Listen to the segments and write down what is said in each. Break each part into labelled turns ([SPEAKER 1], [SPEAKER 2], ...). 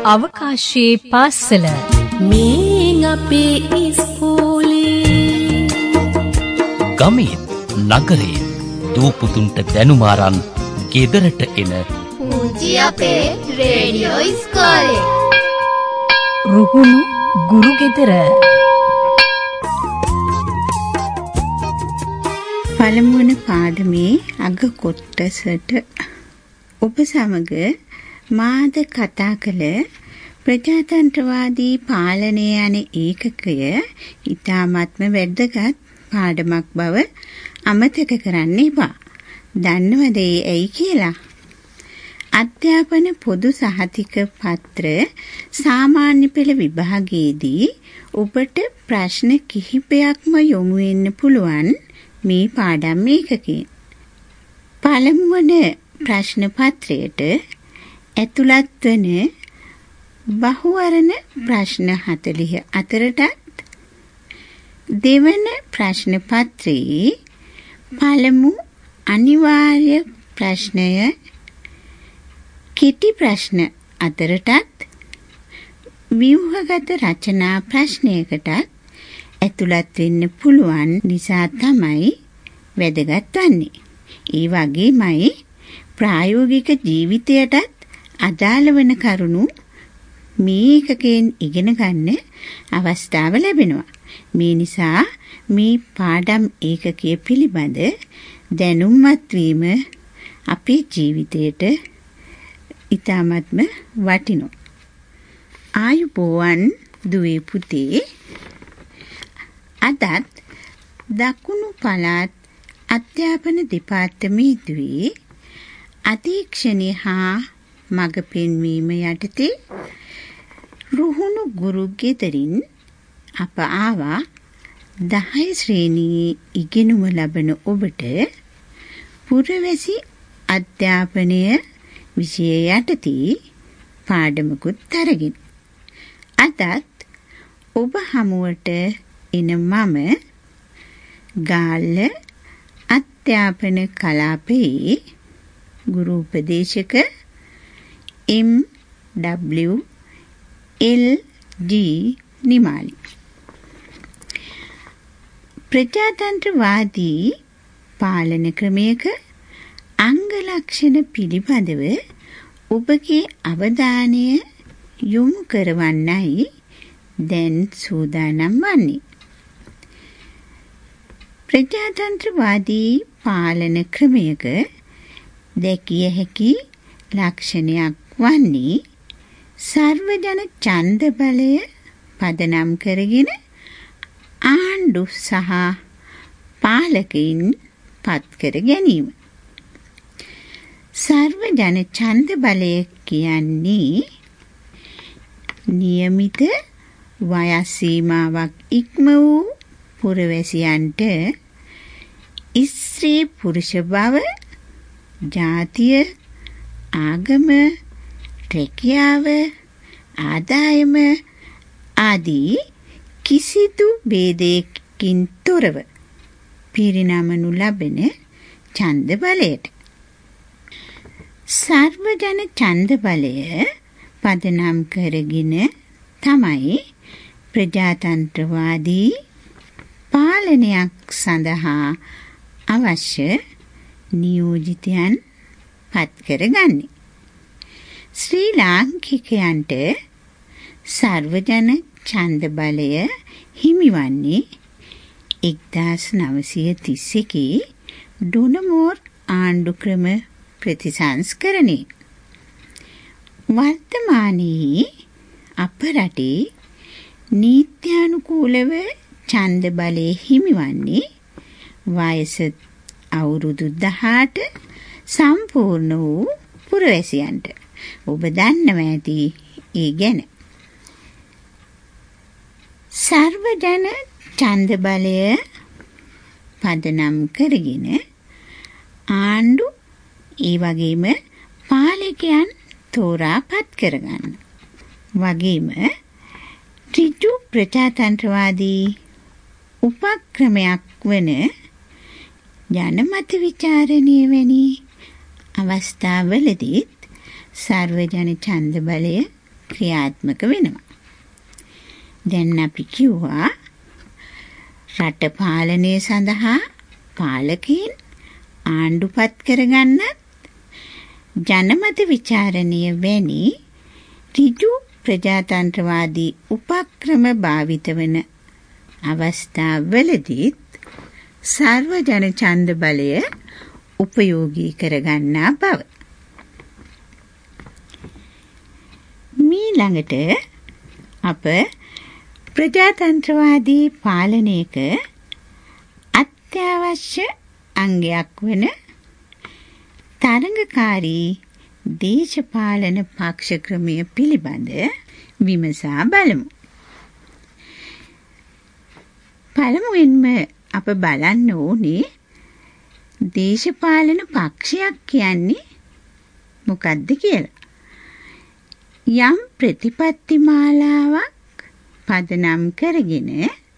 [SPEAKER 1] අවකාශයේ පාසල
[SPEAKER 2] මේ අපේ ඉස්කෝලේ
[SPEAKER 3] ගමේ නගරේ දූපුතුන්ට දැනුම අරන් ගෙදරට එන
[SPEAKER 4] පූජි අපේ රේඩියෝ ඉස්කෝලේ
[SPEAKER 1] රුහුණු ගුරු ගෙදර
[SPEAKER 5] පළමුවන පාඩමේ අග කොටසට ඔබ සමග මාද කතා කළ ප්‍රජාතන්ත්‍රවාදී පාලනය යන ඒකකය ඉතාමත්ම වැදගත් පාඩමක් බව අමතක කරන්න එපා. දන්නවද ඒ ඇයි කියලා? අධ්‍යාපන පොදු සහතික පත්‍ර සාමාන්‍ය පෙළ විභාගයේදී ඔබට ප්‍රශ්න කිහිපයක්ම යොමු වෙන්න පුළුවන් මේ පාඩම් ඒකකයෙන්. පළමුවන ප්‍රශ්න පත්‍රයට ඇතුළත් වන බහුවර්ණ ප්‍රශ්න 40 අතරටත් දෙවන ප්‍රශ්න පත්‍රයේ පළමු අනිවාර්ය ප්‍රශ්නය කෙටි ප්‍රශ්න අතරටත් ව්‍යුහගත රචනා ප්‍රශ්නයකටත් ඇතුළත් වෙන්න පුළුවන් නිසා තමයි වැදගත් වන්නේ. ඒ වගේමයි ප්‍රායෝගික ජීවිතයටත් අදාළ වන කරුණු මේ එකකෙන් ඉගෙන ගන්න අවස්ථාව ලැබෙනවා. මේ නිසා මේ පාඩම් ඒකකයේ පිළිබඳ දැනුම්වත් වීම අපේ ජීවිතයට ඉතාමත්ම වටිනවා. ආයුබෝවන් දුවේ පුතේ. අදත් දකුණු පළාත් අධ්‍යාපන දෙපාර්තමේන්තුවේ අධීක්ෂණය හා මඟ පෙන්වීම යටතේ රුහුණු ගුරු ගෙදරින් අප ආවා 10 ශ්‍රේණියේ ඉගෙනුම ලබන ඔබට පුරවැසි අධ්‍යාපනය විෂය යටතේ පාඩමකුත් අරගෙන. අදත් ඔබ හමුවට එන මම ගාල්ල අධ්‍යාපන කලාපයේ ගුරු උපදේශක MW.LG නිමාලි. ප්‍රජාතන්ත්‍රවාදී පාලන ක්‍රමයක අංග ලක්ෂණ පිළිබඳව ඔබගේ අවධානය යොමු කරවන්නයි දැන් සූදානම් වන්නේ. ප්‍රජාතන්ත්‍රවාදී පාලන ක්‍රමයක දැකිය හැකි ලක්ෂණයක් වන්නේ සර්වජන ඡන්ද බලය පදනම් කරගෙන ආණ්ඩු සහ පාලකයින් පත් කර ගැනීම. සර්වජන ඡන්ද බලය කියන්නේ નિયમિત වයස් සීමාවක් ඉක්ම වූ පුරවැසියන්ට ස්ත්‍රී පුරුෂ බව, ජාතිය, ආගම, රැකියාව, ආදායම ආදී කිසිදු ભેදයකින් තොරව පිරිනමනු ලබන ඡන්ද බලයට. සර්වජන ඡන්ද බලය පදනම් කරගෙන තමයි ප්‍රජාතන්ත්‍රවාදී පාලනයක් සඳහා අවශ්‍ය නියෝජිතයන් පත් කරගන්නේ. ශ්‍රී ලාංකිකයන්ට සර්වජන ඡන්ද බලය හිමිවන්නේ 1931 ඩොනමෝර් ආණ්ඩු ක්‍රම ප්‍රතිසංස්කරණය. වර්තමානයේ අප රටේ නීත්‍යානුකූලව ඡන්ද බලය හිමිවන්නේ වයස අවුරුදු 18 සම්පූර්ණ වූ පුරවැසියන්ට. ඔබ දන්නවා ඇති ඒ ගැන. සර්වජන ඡන්ද බලය පදනම් කරගෙන ආණ්ඩු ඒ වගේම පාලකයන් තෝරාපත් කරගන්න. වගේම ඍජු ප්‍රජාතන්ත්‍රවාදී උපක්‍රමයක් වන ජනමත විචාරණය වැනි අවස්ථාවලදීත් සර්වජන ඡන්ද බලය ක්‍රියාත්මක වෙනවා. දැන් අපි කිව්වා රට පාලනය සඳහා පාලකයන් ආණ්ඩුපත් කරගන්නත් ජනමත විචාරණය වැනි ඍජු ප්‍රජාතන්ත්‍රවාදී උපක්‍රම භාවිත වන අවස්ථාවලදීත් සර්වජන ඡන්ද බලය උපයෝගී කරගන්නා බව. ඊළඟට අප ප්‍රජාතන්ත්‍රවාදී පාලනයක අත්‍යවශ්‍ය අංගයක් වන තරඟකාරී දේශපාලන පක්ෂ ක්‍රමය පිළිබඳ විමසා බලමු. පළමුවෙන්ම අප බලන්න ඕනේ දේශපාලන පක්ෂයක් කියන්නේ මොකක්ද කියලා. යම් ප්‍රතිපත්ති මාලාවක් පදනම් කරගෙන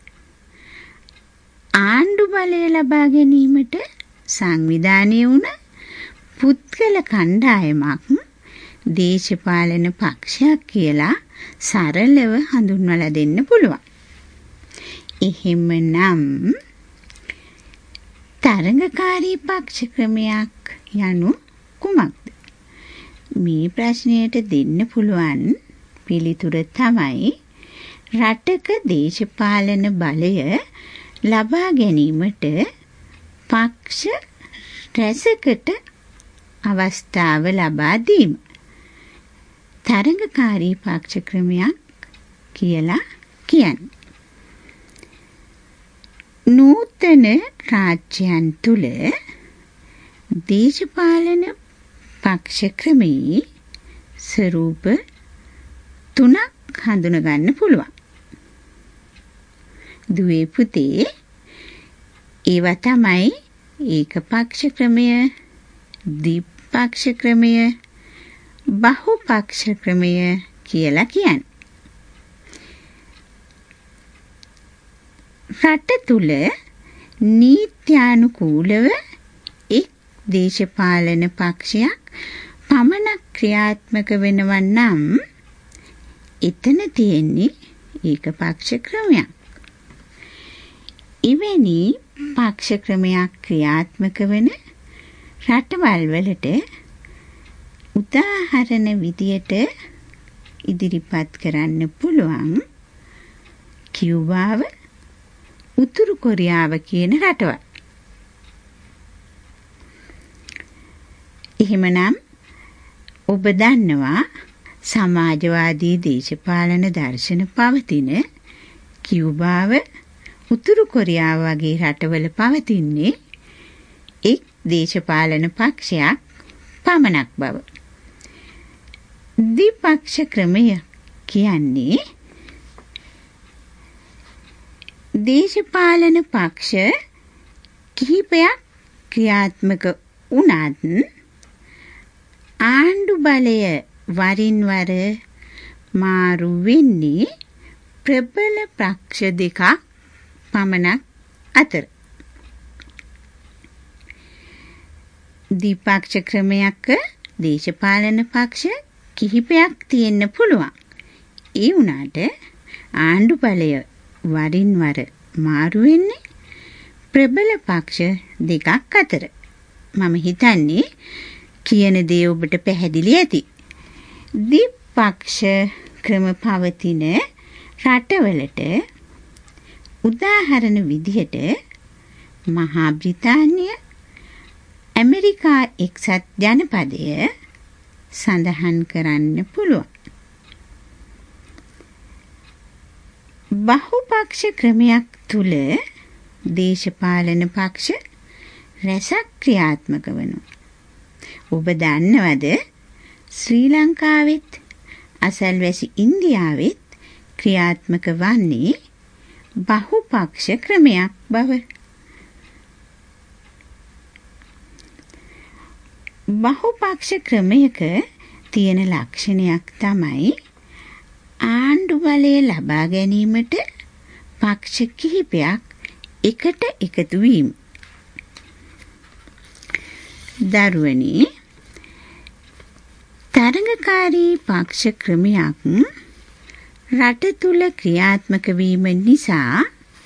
[SPEAKER 5] ආණ්ඩු බලය ලබා ගැනීමට සංවිධානය වුණ පුද්ගල කණ්ඩායමක් දේශපාලන පක්ෂයක් කියලා සරලව හඳුන්වලා දෙන්න පුළුවන්. එහෙමනම් තරඟකාරී පක්ෂ ක්‍රමයක් යනු කුමක්ද? මේ ප්‍රශ්නයට දෙන්න පුළුවන් පිළිතුර තමයි රටක දේශපාලන බලය ලබා ගැනීමට පක්ෂ රැසකට අවස්ථාව ලබා දීම. තරඟකාරී පක්ෂ ක්‍රමයක් කියලා කියන්නේ. නූතන රාජ්‍යයන් තුල දේශපාලන පක්ෂ ක්‍රමයේ ස්වරූප තුනක් හඳුනා ගන්න පුළුවන්. දුවේ පුතේ ඒවා තමයි ඒකපක්ෂ ක්‍රමය, ද්විපක්ෂ ක්‍රමය, බහුපක්ෂ ක්‍රමය කියලා කියන්නේ. රට තුල නීත්‍යානුකූලව එක් දේශපාලන පක්ෂයක් පමණක් ක්‍රියාත්මක වෙනවා නම් එතන තියෙන්නේ ඒකපක්ෂ ක්‍රමයක්. එවැනි පක්ෂ ක්‍රමයක් ක්‍රියාත්මක වෙන රටවල් වලට උදාහරණ විදියට ඉදිරිපත් කරන්න පුළුවන් කියුබාව, උතුරු කොරියාව කියන රටවල්. එහෙමනම් ඔබ දන්නවා සමාජවාදී දේශපාලන දර්ශන පවතින කියුබාව, උතුරු කොරියාව වගේ රටවල පවතින්නේ එක් දේශපාලන පක්ෂයක් පමණක් බව. ද්විපක්ෂ ක්‍රමය කියන්නේ දේශපාලන පක්ෂ කිහිපයක් ක්‍රියාත්මක වුණත් ආණ්ඩු බලය වරින් වර මාරු වෙන්නේ ප්‍රබල පක්ෂ දෙකක් පමණක් අතර. ද්විපක්ෂ ක්‍රමයක දේශපාලන පක්ෂ කිහිපයක් තියෙන්න පුළුවන්. ඒ වුණාට ආණ්ඩු බලය වරින් වර මාරු වෙන්නේ ප්‍රබල පක්ෂ දෙකක් අතර. මම හිතන්නේ කියන දේ ඔබට පැහැදිලි ඇති. ද්විපක්ෂ ක්‍රම පවතින රටවලට උදාහරණ විදිහට මහා බ්‍රිතාන්‍ය, ඇමරිකා එක්සත් ජනපදය සඳහන් කරන්න පුළුවන්. බහුපක්ෂ ක්‍රමයක් තුල දේශපාලන පක්ෂ රැසක් ක්‍රියාත්මක වෙනවා. ඔබ දන්නවද ශ්‍රී ලංකාවෙත් අසල්වැසි ඉන්දියාවෙත් ක්‍රියාත්මක වන්නේ බහුපක්ෂ ක්‍රමයක් බව. බහුපක්ෂ ක්‍රමයක තියෙන ලක්ෂණයක් තමයි ආණ්ඩු බලය ලබා ගැනීමට පක්ෂ කිහිපයක් එකට එකතු වීම. දරුවනි, තරඟකාරී පක්ෂ ක්‍රමයක් රට තුල ක්‍රියාත්මක වීම නිසා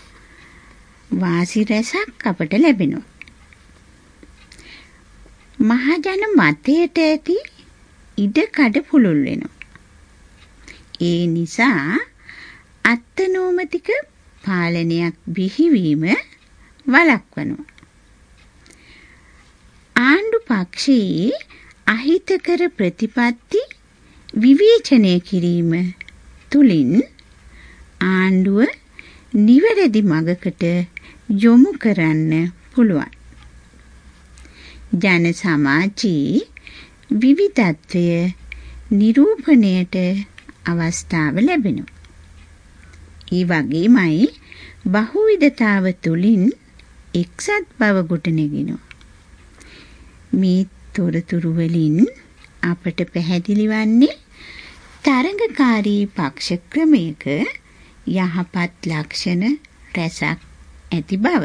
[SPEAKER 5] වාසි රැසක් අපට ලැබෙනවා. මහජන මතයට ඇති ඉඩකඩ පුළුල් වෙනවා. ඒ නිසා අත්නෝමතික පාලනයක් බිහිවීම වළක්වනවා. ආණ්ඩු පක්ෂයේ අහිතකර ප්‍රතිපත්ති විවේචනය කිරීම තුලින් ආණ්ඩුව නිවැරදි මඟකට යොමු කරන්න පුළුවන්. ජන සමාජයේ විවිධත්වය නිරූපණයට අවස්ථාව ලැබෙනවා. ඒ වගේමයි බහුවිධතාව තුලින් එක්සත් බව ගොඩනැගෙනවා. මේ තොරතුරු වලින් අපට පැහැදිලි වන්නේ තරඟකාරී පක්ෂ ක්‍රමයක යහපත් ලක්ෂණ රැසක් ඇති බව.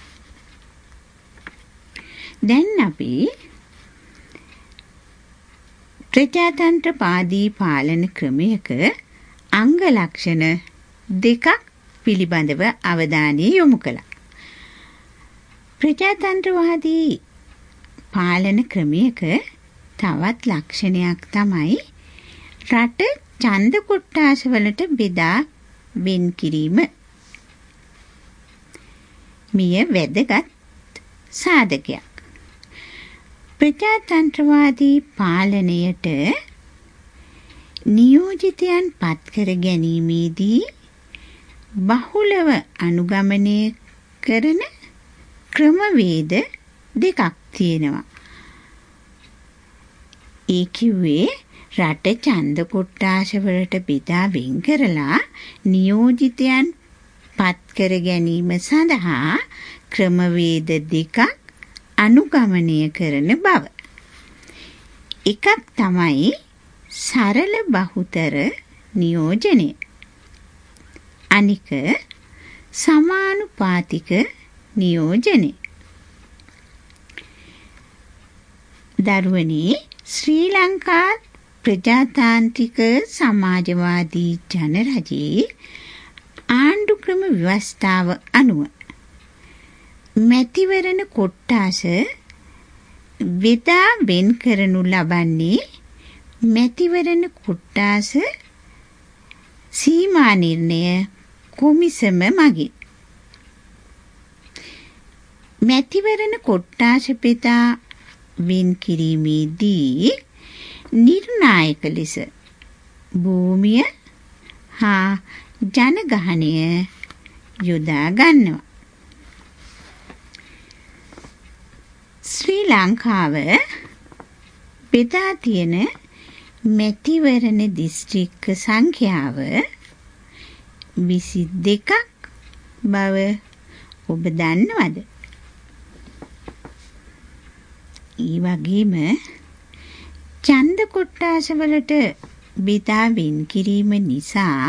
[SPEAKER 5] දැන් අපි ප්‍රජාතන්ත්‍රවාදී පාලන ක්‍රමයක අංග ලක්ෂණ දෙකක් පිළිබඳව අවධානය යොමු කළා. ප්‍රජාතන්ත්‍රවාදී පාලන ක්‍රමයක තවත් ලක්ෂණයක් තමයි රට ඡන්ද කොට්ටාස වලට බෙදා වෙන් කිරීම. මෙය වැදගත් සාධකයක්. ප්‍රජාතන්ත්‍රවාදී පාලනයට නියෝජිතයන් පත් කර ගැනීමේදී බහුලව අනුගමනය කරන ක්‍රමවේද දෙකක් තියෙනවා. ඒ කිව්වේ රට ඡන්ද කොට්ටාස වලට බෙදා වෙන් කරලා නියෝජිතයන් පත් කර ගැනීම සඳහා ක්‍රමවේද දෙකක් අනුගමනය කරන බව. එකක් තමයි සරල බහුතර නියෝජනය. අනික සමානුපාතික නියෝජනය. දරුවනේ ශ්‍රී ලංකා ප්‍රජාතාන්ත්‍රික සමාජවාදී ජනරජයේ ආණ්ඩු ක්‍රම ව්‍යවස්ථාව අනුව මැතිවරණ කොට්ටාස බෙදා වෙන් කරනු ලබන්නේ මැතිවරණ කොට්ටාස සීමා නිර්ණය කොමිසම මගින්. මැතිවරණ කොට්ටාස බෙදා වෙන් කිරීමේදී නිර්ණායක ලෙස භූමිය හා ජනගහනය යොදා ගන්නවා. ශ්‍රී ලංකාව බෙදා තියෙන මැතිවරණ දිස්ත්‍රික්ක සංඛ්‍යාව 22ක් බව ඔබ දන්නවද? ඒ වගේම ඡන්ද කොට්ටාස වලට බෙදා වෙන් කිරීම නිසා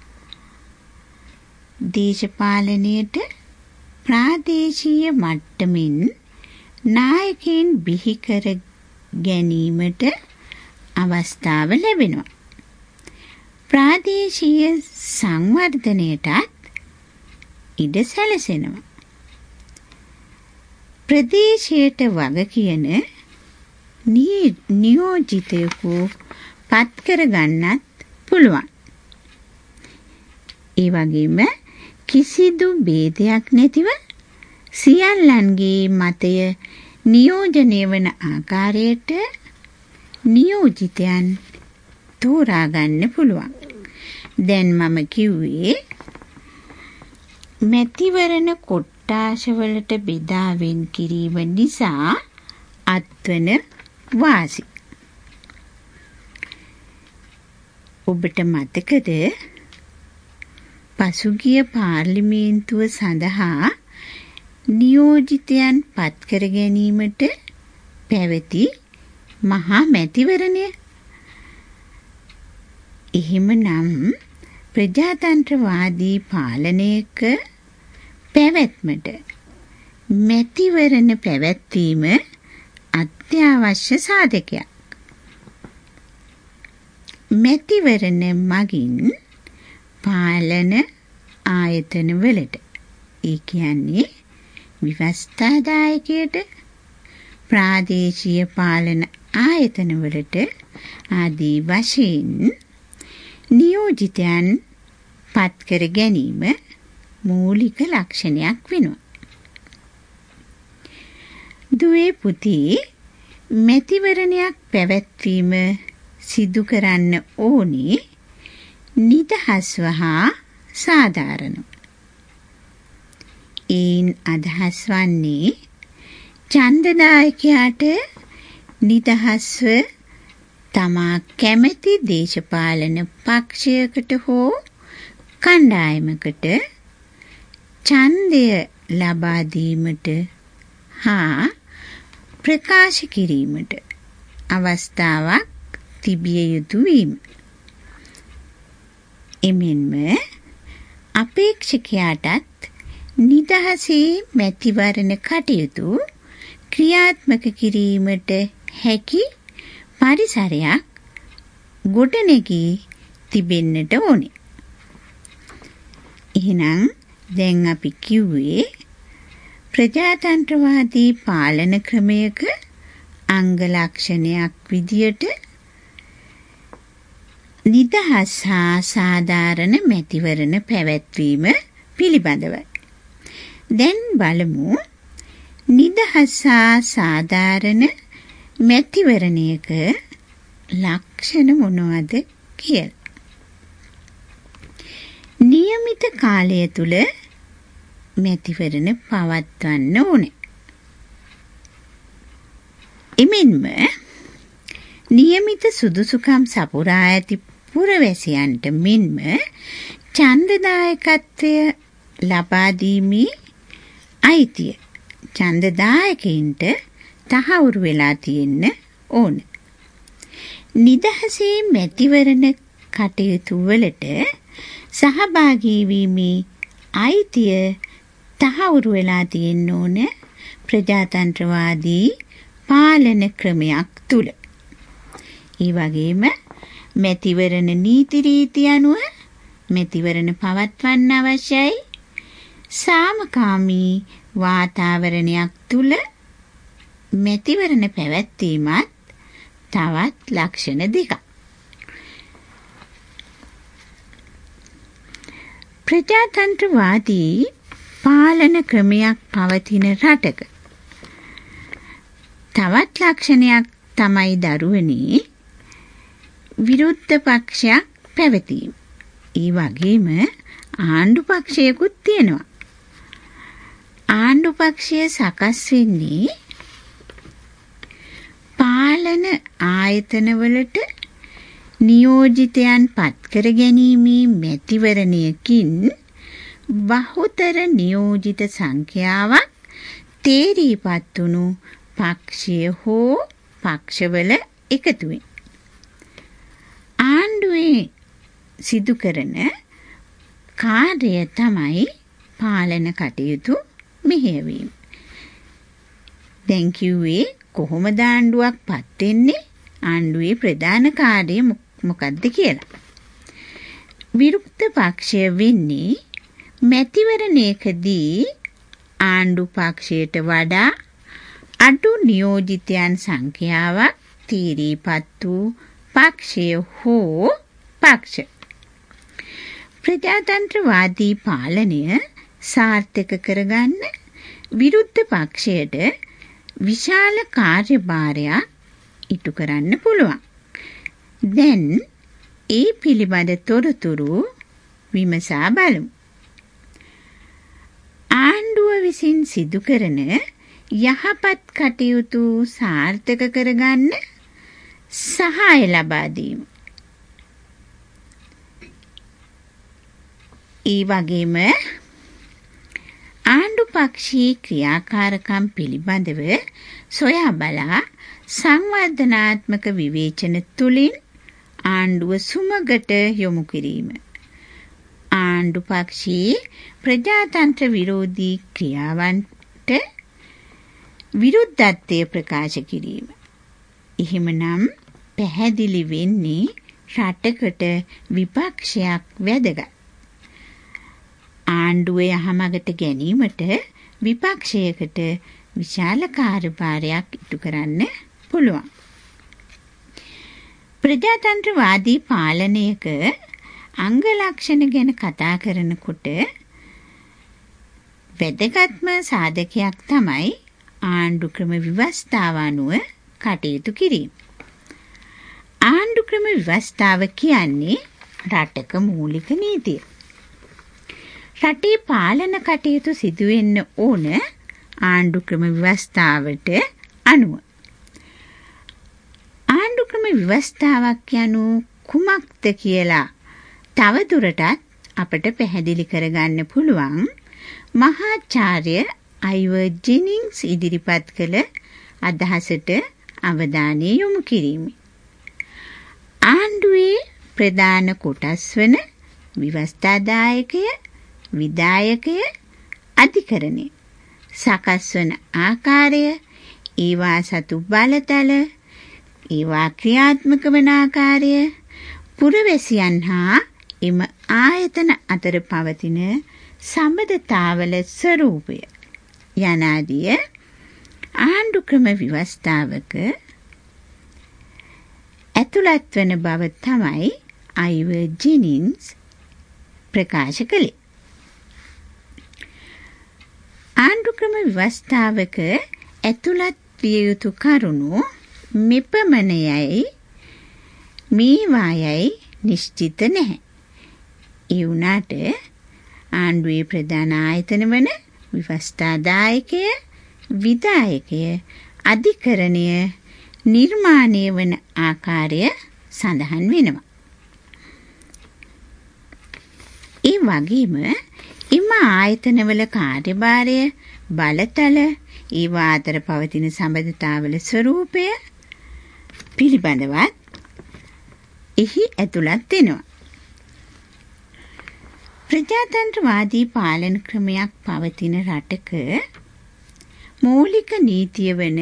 [SPEAKER 5] දේශපාලනයට ප්‍රාදේශීය මට්ටමින් නායකයන් බිහි කර ගැනීමට අවස්ථාව ලැබෙනවා. ප්‍රාදේශීය සංවර්ධනයටත් ඉඩ සැලසෙනවා. ප්‍රදේශයට වග කියන නියෝජිතයෙකු පත් කර ගන්නත් පුළුවන්. ඒ වගේම කිසිදු ભેදයක් නැතිව සියල්ලන්ගේ මතය නියෝජනය වන ආකාරයට නියෝජිතයන් තෝරා ගන්න පුළුවන්. දැන් මම කිව්වේ මැතිවරණ කොට්ටාස වලට බෙදා වෙන් කිරීම නිසා අත්වන වාසි. ඔබට මතකද පසුගිය පාර්ලිමේන්තුව සඳහා නියෝජිතයන් පත් කර ගැනීමට පැවති මහා මැතිවරණය? එහෙමනම් ප්‍රජාතන්ත්‍රවාදී පාලනයක පැවැත්මට මැතිවරණ පැවැත්වීම අත්‍යවශ්‍ය සාධකයක්. මැතිවරණ මගින් පාලන ආයතන වලට, ඒ කියන්නේ ව්‍යවස්ථාදායකයට, ප්‍රාදේශීය පාලන ආයතන වලට ආදී වශයෙන් නියෝජිතයන් පත් කර ගැනීම මූලික ලක්ෂණයක් වෙනවා. දුවේ පුතේ, මැතිවරණයක් පැවැත්වීම සිදු කරන්න ඕනේ නිදහස්ව හා සාධාරණව. ඒන් අදහස් වන්නේ ඡන්දදායකයාට නිදහස්ව තමා කැමති දේශපාලන පක්ෂයකට හෝ කණ්ඩායමකට ඡන්දය ලබා දීමට හා ප්‍රකාශ කිරීමට අවස්ථාවක් තිබිය යුතු වීම. එමෙන්ම අපේක්ෂකයාටත් නිදහසේ මැතිවරණ කටයුතු ක්‍රියාත්මක කිරීමට හැකි පරිසරයක් ගොඩනැගී තිබෙන්නට ඕනේ. එහෙනම් දැන් අපි කිව්වේ ප්‍රජාතන්ත්‍රවාදී පාලන ක්‍රමයක අංග ලක්ෂණයක් විදියට නිදහස් හා සාධාරණ මැතිවරණ පැවැත්වීම පිළිබඳවයි. දැන් බලමු නිදහස් හා සාධාරණ මැතිවරණයක ලක්ෂණ මොනවද කියලා. નિયમિત කාලය තුල මැතිවරණ පවත්වන්න ඕනේ. එමෙන්ම નિયમિત සුදුසුකම් සපුරා ඇති පුරවැසියන්ට මෙන්ම ඡන්දදායකත්වය ලබා දීමේ අයිතිය ඡන්දදායකයින්ට තහවුරු වෙලා තියෙන්න ඕන. නිදහසේ මැතිවරණ කටයුතු වලට සහභාගී වීමේ අයිතිය තහවුරු වෙලා තියෙන්න ඕන ප්‍රජාතන්ත්‍රවාදී පාලන ක්‍රමයක් තුල. ඒ වගේම මැතිවරණ නීති රීති අනුව මැතිවරණ පවත්වන්න අවශ්‍යයි සාමකාමී වාතාවරණයක් තුල මැතිවරණ පැවැත්වීමත් තවත් ලක්ෂණ දෙකක්. ප්‍රජාතන්ත්‍රවාදී පාලන ක්‍රමයක් පවතින රටක තවත් ලක්ෂණයක් තමයි දරුවනේ විරුද්ධ පක්ෂයක් පැවතීම. ඒ වගේම ආණ්ඩු පක්ෂයකුත් තියෙනවා. ආණ්ඩු පක්ෂය සකස් වෙන්නේ පාලන ආයතනවලට නියෝජිතයන් පත් කර ගැනීමේ මැතිවරණයකින් බහුතර නියෝජිත සංඛ්‍යාවක් තේරීපත් වුණු පක්ෂය හෝ පක්ෂවල එකතුවෙන්. ආණ්ඩුවේ සිදු කරන කාර්යය තමයි පාලන කටයුතු මෙහෙයවීම. දැන් කිව්වේ කොහොමද ආණ්ඩුවක් පත් වෙන්නේ? ආණ්ඩුවේ ප්‍රධාන කාර්යය මොකක්ද කියලා. විරුද්ධ පක්ෂය වෙන්නේ මැතිවරණයකදී ආණ්ඩු පක්ෂයට වඩා අඩු නියෝජිතයන් සංඛ්‍යාවක් තීරීපත් වූ පක්ෂය හෝ පක්ෂ. ප්‍රජාතන්ත්‍රවාදී පාලනය සාර්ථක කරගන්න විරුද්ධ පක්ෂයට විශාල කාර්යභාරයක් ඉටු කරන්න පුළුවන්. දැන් ඒ පිළිබඳ තොරතුරු විමසා බලමු. ආණ්ඩුව විසින් සිදු කරන යහපත් කටයුතු සාර්ථක කරගන්න සහාය ලබා දීම. ඒ වගේම ආණ්ඩු පක්ෂයේ ක්‍රියාකාරකම් පිළිබඳව සොයා බලා සංවර්ධනාත්මක විවේචන තුළින් ආණ්ඩුව සුමගට යොමු කිරීම. ආණ්ඩු පක්ෂයේ ප්‍රජාතන්ත්‍ර විරෝධී ක්‍රියාවන්ට විරුද්ධත්වය ප්‍රකාශ කිරීම. එහෙමනම් පැහැදිලි වෙන්නේ රටකට විපක්ෂයක් වැදගත්. ආණ්ඩුවේ යහමගට ගැනීමට විපක්ෂයකට විශාල කාර්යභාරයක් ඉටු කරන්න පුළුවන්. ප්‍රජාතන්ත්‍රවාදී පාලනයක අංග ලක්ෂණ ගැන කතා කරනකොට වැදගත්ම සාධකයක් තමයි ආණ්ඩු ක්‍රම ව්‍යවස්ථාව අනුව කටයුතු කිරීම. ආණ්ඩු ක්‍රම ව්‍යවස්ථාව කියන්නේ රටක මූලික නීතිය. රටේ පාලන කටයුතු සිදුවෙන්න ඕන ආණ්ඩු ක්‍රම ව්‍යවස්ථාවට අනුව. ආණ්ඩු ක්‍රම ව්‍යවස්ථාවක් යනු කුමක්ද කියලා තවදුරටත් අපට පැහැදිලි කරගන්න පුළුවන් මහාචාර්ය අයිවර් ජෙනින්ග්ස් ඉදිරිපත් කළ අදහසට අවධානය යොමු කිරීම. ආණ්ඩුවේ ප්‍රධාන කොටස් වන ව්‍යවස්ථාදායකය, විධායකය, අධිකරණය සකස් වන ආකාරය, ඒවා සතු බලතල, ඒවා ක්‍රියාත්මක වන ආකාරය, පුරවැසියන් හා එම ආයතන අතර පවතින සම්බන්ධතාවල ස්වરૂපය යනාදිය ආණ්ඩු ක්‍රම ව්‍යවස්ථාවක ඇතුළත් වන බව තමයි අයිවර් ජෙනින්ග්ස් ප්‍රකාශ කළේ. ආණ්ඩු ක්‍රම ව්‍යවස්ථාවක ඇතුළත් විය යුතු කරුණු මෙපමණයයි මේවායයි නිශ්චිත නැහැ. ඒ වුණාට ආණ්ඩුවේ ප්‍රධාන ආයතන වන ව්‍යවස්ථාදායකය, විධායකය, අධිකරණය නිර්මාණය වන ආකාරය සඳහන් වෙනවා. ඒ වගේම එම ආයතනවල කාර්යභාරය, බලතල, ඒවා අතර පවතින සම්බන්ධතාවල ස්වરૂපය පිළිබඳවත් එහි ඇතුළත් වෙනවා. ප්‍රජාතන්ත්‍රවාදී පාලන ක්‍රමයක් පවතින රටක මූලික නීතිය වන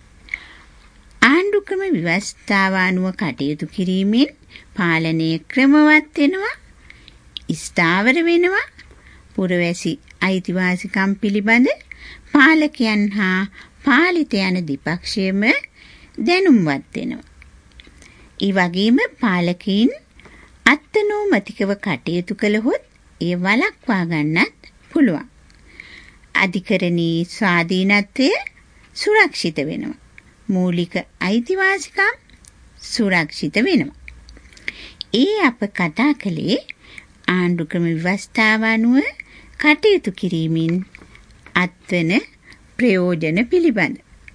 [SPEAKER 5] ආණ්ඩු ක්‍රම ව්‍යවස්ථාව අනුව කටයුතු කිරීමෙන් පාලනය ක්‍රමවත් වෙනවා, ස්ථාවර වෙනවා, පුරවැසි අයිතිවාසිකම් පිළිබඳ පාලකයන් හා පාලිත යන දෙපක්ෂයම දැනුම්වත් වෙනවා. ඒ වගේම පාලකයින් අත්නෝමතිකව කටයුතු කළහොත් ඒ වළක්වා ගන්නත් පුළුවන්. අධිකරණී ස්වාධීනත්වය සුරක්ෂිත වෙනවා. මූලික අයිතිවාසිකම් සුරක්ෂිත වෙනවා. ඒ අප කතා කළේ ආණ්ඩු ක්‍රම ව්‍යවස්ථාව අනුව කටයුතු කිරීමෙන් අත්වන ප්‍රයෝජන පිළිබඳ.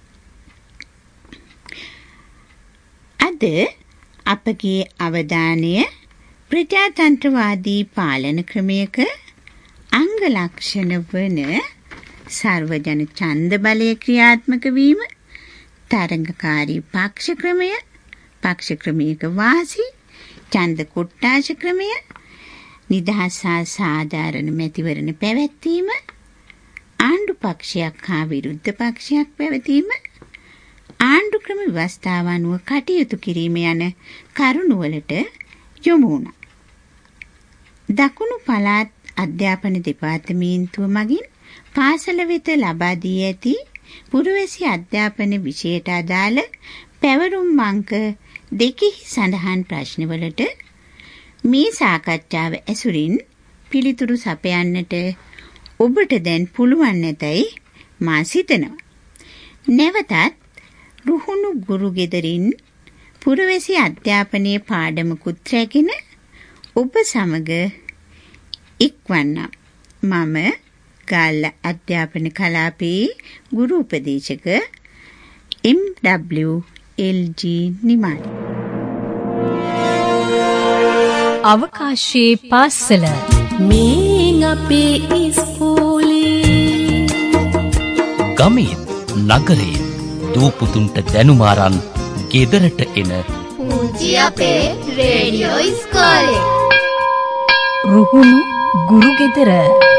[SPEAKER 5] අද අපගේ අවධානය ප්‍රජාතන්ත්‍රවාදී පාලන ක්‍රමයක අංග ලක්ෂණ වන සර්වජන ඡන්ද බලය ක්‍රියාත්මක වීම, තරංගකාරී පක්ෂ ක්‍රමය, පක්ෂ ක්‍රමයක වාසි, ඡන්ද කොට්ටාශ ක්‍රමය, නිදහස් හා සාධාරණ මැතිවරණ පැවැත්වීම, ආණ්ඩු පක්ෂයක් හා විරුද්ධ පක්ෂයක් පැවතීම, ආණ්ඩු ක්‍රම ව්‍යවස්ථාව අනුව කටයුතු කිරීම යන කරුණුවලට යොමු වුණා. දකුණු පළාත් අධ්‍යාපන දෙපාර්තමේන්තුව මගින් පාසල වෙත ලබා දී ඇති පුරවැසි අධ්‍යාපන විෂයට අදාළ පැවරුම් අංක 2 සඳහන් ප්‍රශ්නවලට මේ සාකච්ඡාව ඇසුරින් පිළිතුරු සපයන්නට ඔබට දැන් පුළුවන් නැතයි මා සිතනවා. නැවතත් රුහුණු ගුරු ගෙදරින් පුරවැසි අධ්‍යාපනයේ පාඩමකුත් රැගෙන ඔබ සමග එක්වන්නම්. මම ගාල්ල අධ්‍යාපන කලාපයේ ගුරු උපදේශක MW.LG නිමාඩි.
[SPEAKER 1] අවකාශයේ පාසල
[SPEAKER 2] මේ අපේ ඉස්කෝලේ
[SPEAKER 3] ගමේ නගරේ දූපුතුන්ට දැනුමාරන් ගෙදරට එන
[SPEAKER 4] පුංචි අපේ රේඩියෝ ඉස්කෝලේ.
[SPEAKER 1] රුහුණු ගුරු ගෙදර.